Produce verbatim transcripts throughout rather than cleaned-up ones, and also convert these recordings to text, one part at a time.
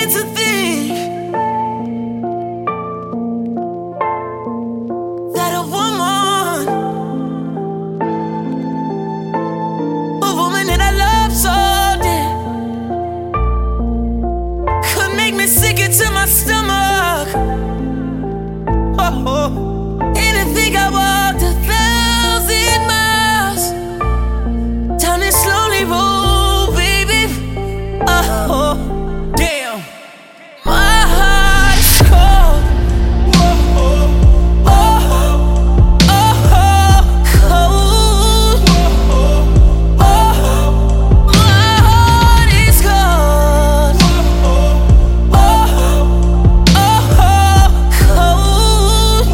to think that a woman, a woman that I love so dear, could make me sick into my stomach. Oh, oh. And I think I walked a thousand miles down this lonely road, baby. Oh, damn. My heart is cold. Oh, oh, oh, cold. Oh, my heart is cold. Oh, oh, cold.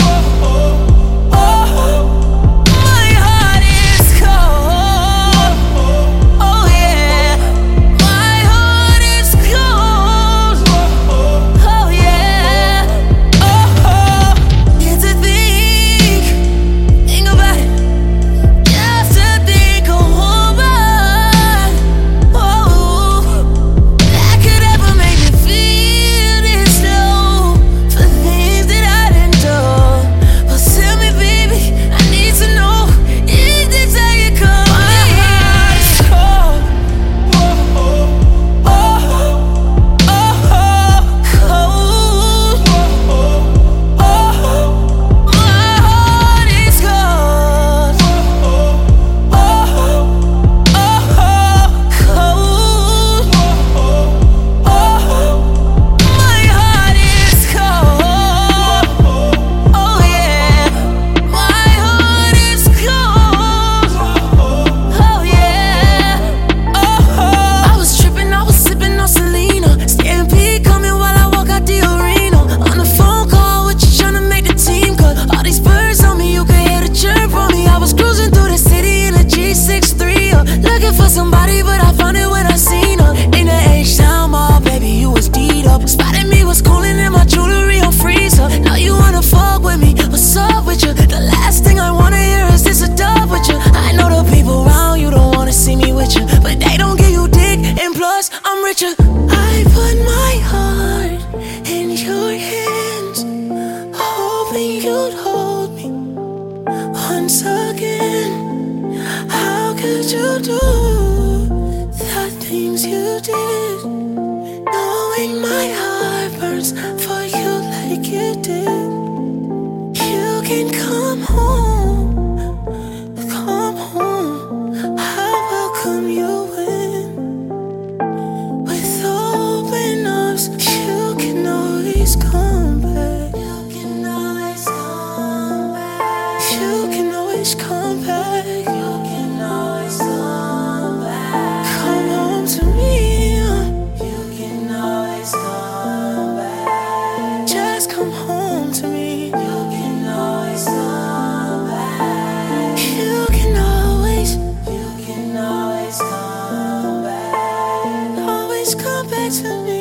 Oh, my heart is cold. Oh yeah, my heart is cold. Oh yeah. Oh, it's a thing. Think about it. Just to think a woman, oh, that could ever make me feel this low for things that I didn't do. But tell me, baby, I need to know, is this how you come? My heart is cold. Oh, oh, cold. Oh, my heart is cold. Oh, cold. My heart is cold. Oh yeah, my heart is cold. Oh yeah. Oh, I was tripping, I was sipping on Selena. Stampede coming while I walk out the arena. On the phone call with you trying to make the team cut. All these birds on me, you can hear the chirp on me. I was cruising through the city in a G sixty-three, uh, looking for somebody, but I found it when I seen her. In the H-Town mall, baby, you was D'd up. Spotted me, was cooling in my jewelry on freezer. Now you wanna fuck with me, what's up with you? The last thing I wanna hear is this a dub with you. I know the people around you don't wanna see me with you, but they don't give you dick, and plus, I'm richer. I put my heart in your hands, hoping you'd hold me once again. How could you do the things you did, knowing my heart burns for you like you did? You can come home, come home. I welcome you in with open arms. You can always come back. You can always come back. You can always come back. You can always come back. Come home to me. You can always come back. Just come home to me. You can always come back. You can always, you can always come back. Always come back to me.